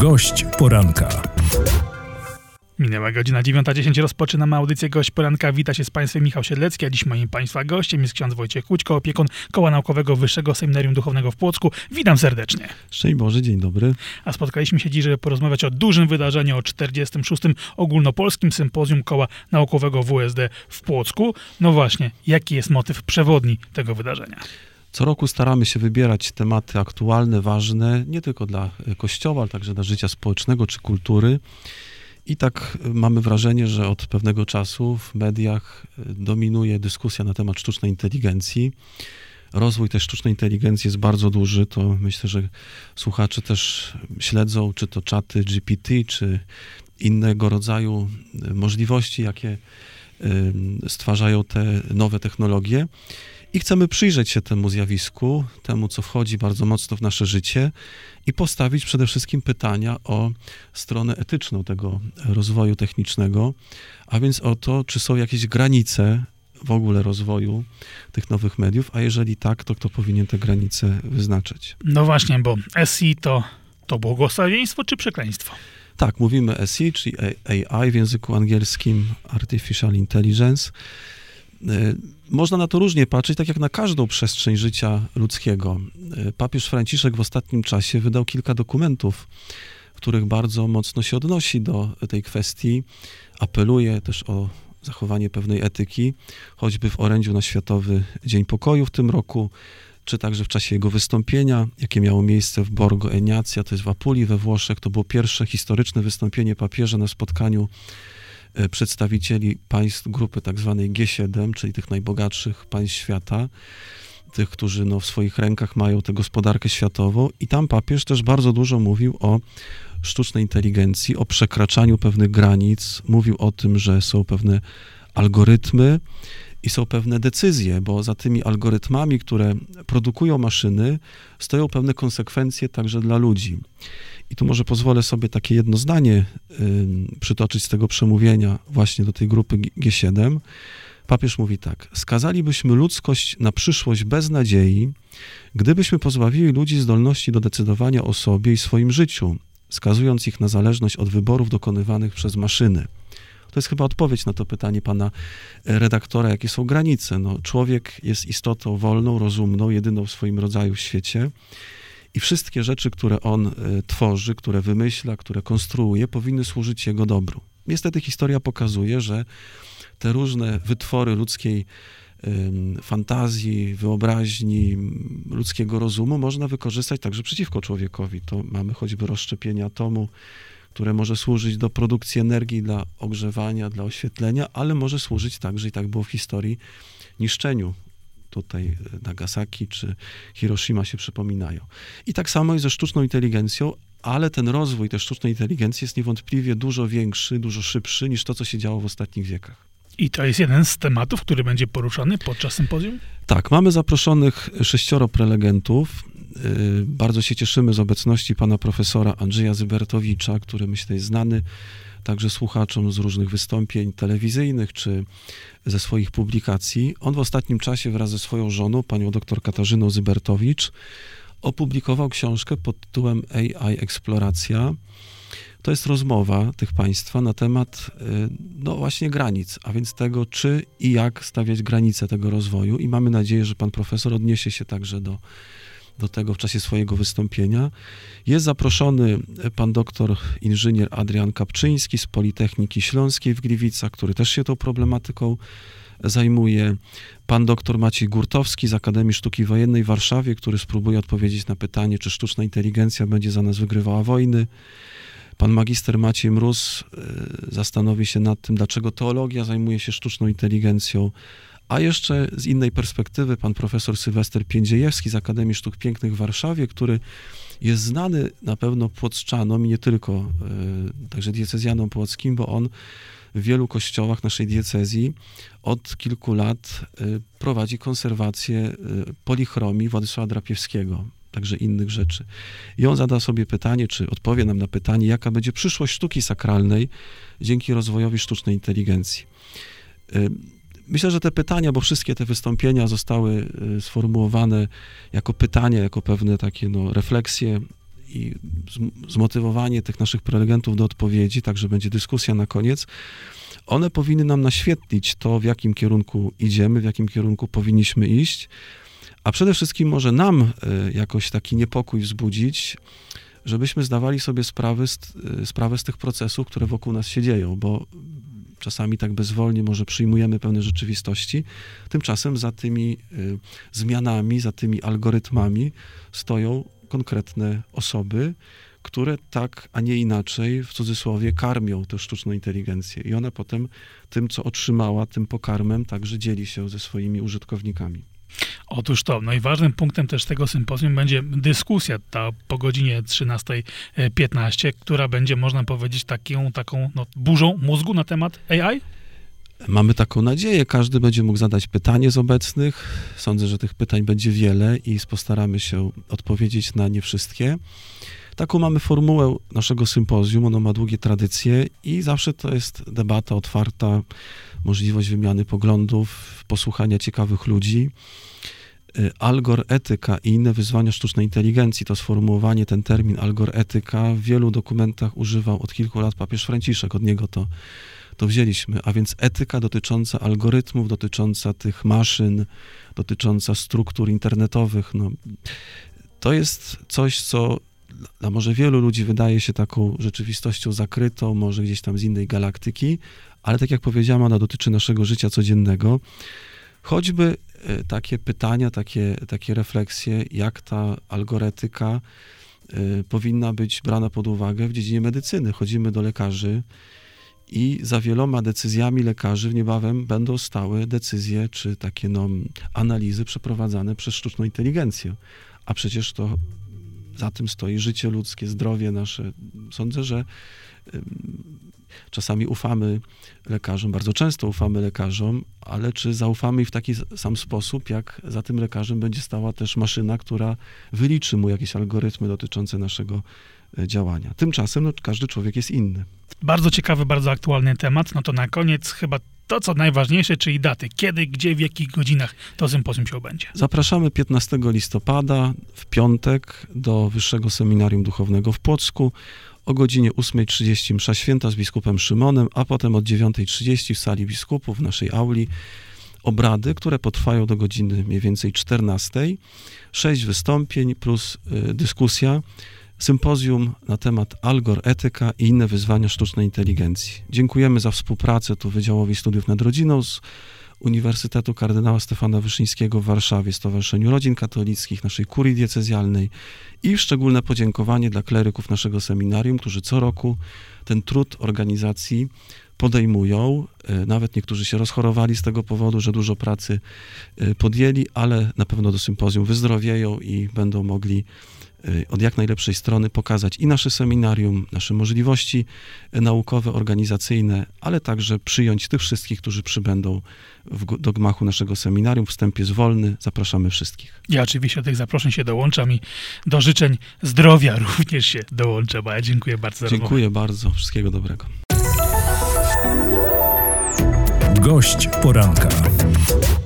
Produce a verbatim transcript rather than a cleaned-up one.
Gość poranka. Minęła godzina dziewiąta dziesięć, rozpoczynamy audycję Gość Poranka. Wita się z Państwem Michał Siedlecki, a dziś moim Państwa gościem jest ksiądz Wojciech Kłućko, opiekun Koła Naukowego Wyższego Seminarium Duchownego w Płocku. Witam serdecznie. Szczęść Boże, dzień dobry. A spotkaliśmy się dziś, żeby porozmawiać o dużym wydarzeniu, o czterdziestym szóstym Ogólnopolskim Sympozjum Koła Naukowego W S D w Płocku. No właśnie, jaki jest motyw przewodni tego wydarzenia? Co roku staramy się wybierać tematy aktualne, ważne, nie tylko dla Kościoła, ale także dla życia społecznego czy kultury. I tak mamy wrażenie, że od pewnego czasu w mediach dominuje dyskusja na temat sztucznej inteligencji. Rozwój tej sztucznej inteligencji jest bardzo duży, to myślę, że słuchacze też śledzą, czy to czaty G P T, czy innego rodzaju możliwości, jakie stwarzają te nowe technologie. I chcemy przyjrzeć się temu zjawisku, temu, co wchodzi bardzo mocno w nasze życie i postawić przede wszystkim pytania o stronę etyczną tego rozwoju technicznego, a więc o to, czy są jakieś granice w ogóle rozwoju tych nowych mediów, a jeżeli tak, to kto powinien te granice wyznaczyć? No właśnie, bo S I to, to błogosławieństwo czy przekleństwo? Tak, mówimy S I, czyli A I w języku angielskim, Artificial Intelligence. Można na to różnie patrzeć, tak jak na każdą przestrzeń życia ludzkiego. Papież Franciszek w ostatnim czasie wydał kilka dokumentów, w których bardzo mocno się odnosi do tej kwestii. Apeluje też o zachowanie pewnej etyki, choćby w orędziu na Światowy Dzień Pokoju w tym roku, czy także w czasie jego wystąpienia, jakie miało miejsce w Borgo Egnatia, to jest w Apulii we Włoszech. To było pierwsze historyczne wystąpienie papieża na spotkaniu przedstawicieli państw grupy tak zwanej G siedem, czyli tych najbogatszych państw świata, tych, którzy no, w swoich rękach mają tę gospodarkę światową. I tam papież też bardzo dużo mówił o sztucznej inteligencji, o przekraczaniu pewnych granic. Mówił o tym, że są pewne algorytmy i są pewne decyzje, bo za tymi algorytmami, które produkują maszyny, stoją pewne konsekwencje także dla ludzi. I tu może pozwolę sobie takie jedno zdanie y, przytoczyć z tego przemówienia właśnie do tej grupy G siedem. Papież mówi tak: skazalibyśmy ludzkość na przyszłość bez nadziei, gdybyśmy pozbawili ludzi zdolności do decydowania o sobie i swoim życiu, skazując ich na zależność od wyborów dokonywanych przez maszyny. To jest chyba odpowiedź na to pytanie pana redaktora, jakie są granice. No, człowiek jest istotą wolną, rozumną, jedyną w swoim rodzaju w świecie. I wszystkie rzeczy, które on y, tworzy, które wymyśla, które konstruuje, powinny służyć jego dobru. Niestety historia pokazuje, że te różne wytwory ludzkiej y, fantazji, wyobraźni, ludzkiego rozumu można wykorzystać także przeciwko człowiekowi. To mamy choćby rozszczepienie atomu, które może służyć do produkcji energii, dla ogrzewania, dla oświetlenia, ale może służyć także, i tak było w historii, niszczeniu. Tutaj Nagasaki czy Hiroshima się przypominają. I tak samo jest ze sztuczną inteligencją, ale ten rozwój tej sztucznej inteligencji jest niewątpliwie dużo większy, dużo szybszy niż to, co się działo w ostatnich wiekach. I to jest jeden z tematów, który będzie poruszany podczas sympozjum? Tak, mamy zaproszonych sześcioro prelegentów. Bardzo się cieszymy z obecności pana profesora Andrzeja Zybertowicza, który myślę jest znany także słuchaczom z różnych wystąpień telewizyjnych czy ze swoich publikacji. On w ostatnim czasie wraz ze swoją żoną, panią dr Katarzyną Zybertowicz, opublikował książkę pod tytułem A I Eksploracja. To jest rozmowa tych państwa na temat no właśnie granic, a więc tego, czy i jak stawiać granice tego rozwoju. I mamy nadzieję, że pan profesor odniesie się także do do tego w czasie swojego wystąpienia. Jest zaproszony pan doktor inżynier Adrian Kapczyński z Politechniki Śląskiej w Gliwicach, który też się tą problematyką zajmuje. Pan doktor Maciej Gurtowski z Akademii Sztuki Wojennej w Warszawie, który spróbuje odpowiedzieć na pytanie, czy sztuczna inteligencja będzie za nas wygrywała wojny. Pan magister Maciej Mróz zastanowi się nad tym, dlaczego teologia zajmuje się sztuczną inteligencją. A jeszcze z innej perspektywy pan profesor Sylwester Piędziejewski z Akademii Sztuk Pięknych w Warszawie, który jest znany na pewno płocczanom i nie tylko, y, także diecezjanom płockim, bo on w wielu kościołach naszej diecezji od kilku lat y, prowadzi konserwację y, polichromii Władysława Drapiewskiego, także innych rzeczy. I on zada sobie pytanie, czy odpowie nam na pytanie, jaka będzie przyszłość sztuki sakralnej dzięki rozwojowi sztucznej inteligencji. Y, Myślę, że te pytania, bo wszystkie te wystąpienia zostały sformułowane jako pytania, jako pewne takie no, refleksje i zmotywowanie tych naszych prelegentów do odpowiedzi, także będzie dyskusja na koniec, one powinny nam naświetlić to, w jakim kierunku idziemy, w jakim kierunku powinniśmy iść, a przede wszystkim może nam jakoś taki niepokój wzbudzić, żebyśmy zdawali sobie sprawy z, sprawę z tych procesów, które wokół nas się dzieją, bo czasami tak bezwolnie może przyjmujemy pewne rzeczywistości, tymczasem za tymi y, zmianami, za tymi algorytmami stoją konkretne osoby, które tak, a nie inaczej, w cudzysłowie, karmią tę sztuczną inteligencję. I ona potem tym, co otrzymała, tym pokarmem, także dzieli się ze swoimi użytkownikami. Otóż to, no i ważnym punktem też tego sympozjum będzie dyskusja ta po godzinie trzynasta piętnaście, która będzie, można powiedzieć, taką, taką no, burzą mózgu na temat A I? Mamy taką nadzieję, każdy będzie mógł zadać pytanie z obecnych. Sądzę, że tych pytań będzie wiele i postaramy się odpowiedzieć na nie wszystkie. Taką mamy formułę naszego sympozjum, ono ma długie tradycje i zawsze to jest debata otwarta, możliwość wymiany poglądów, posłuchania ciekawych ludzi. Algoretyka i inne wyzwania sztucznej inteligencji, to sformułowanie, ten termin algoretyka w wielu dokumentach używał od kilku lat papież Franciszek, od niego to, to wzięliśmy, a więc etyka dotycząca algorytmów, dotycząca tych maszyn, dotycząca struktur internetowych, no, to jest coś, co dla może wielu ludzi wydaje się taką rzeczywistością zakrytą, może gdzieś tam z innej galaktyki, ale tak jak powiedziałem, ona dotyczy naszego życia codziennego. Choćby takie pytania, takie, takie refleksje, jak ta algoretyka y, powinna być brana pod uwagę w dziedzinie medycyny. Chodzimy do lekarzy i za wieloma decyzjami lekarzy niebawem będą stały decyzje, czy takie no, analizy przeprowadzane przez sztuczną inteligencję. A przecież to za tym stoi życie ludzkie, zdrowie nasze. Sądzę, że y, czasami ufamy lekarzom, bardzo często ufamy lekarzom, ale czy zaufamy w taki sam sposób, jak za tym lekarzem będzie stała też maszyna, która wyliczy mu jakieś algorytmy dotyczące naszego działania. Tymczasem no, każdy człowiek jest inny. Bardzo ciekawy, bardzo aktualny temat. No to na koniec chyba to, co najważniejsze, czyli daty. Kiedy, gdzie, w jakich godzinach to sympozjum się odbędzie? Zapraszamy piętnastego listopada w piątek do Wyższego Seminarium Duchownego w Płocku. O godzinie ósma trzydzieści msza święta z biskupem Szymonem, a potem od dziewiąta trzydzieści w sali biskupów, w naszej auli, obrady, które potrwają do godziny mniej więcej czternastej. Sześć wystąpień plus y, dyskusja, sympozjum na temat algoretyka i inne wyzwania sztucznej inteligencji. Dziękujemy za współpracę tu Wydziałowi Studiów nad Rodziną z Uniwersytetu Kardynała Stefana Wyszyńskiego w Warszawie, Stowarzyszeniu Rodzin Katolickich, naszej kurii diecezjalnej i szczególne podziękowanie dla kleryków naszego seminarium, którzy co roku ten trud organizacji podejmują. Nawet niektórzy się rozchorowali z tego powodu, że dużo pracy podjęli, ale na pewno do sympozjum wyzdrowieją i będą mogli od jak najlepszej strony pokazać i nasze seminarium, nasze możliwości naukowe, organizacyjne, ale także przyjąć tych wszystkich, którzy przybędą w, do gmachu naszego seminarium. Wstęp jest wolny. Zapraszamy wszystkich. Ja oczywiście do tych zaproszeń się dołączam i do życzeń zdrowia również się dołączam. A ja dziękuję bardzo za rozmowę. Dziękuję bardzo. Wszystkiego dobrego. Gość poranka.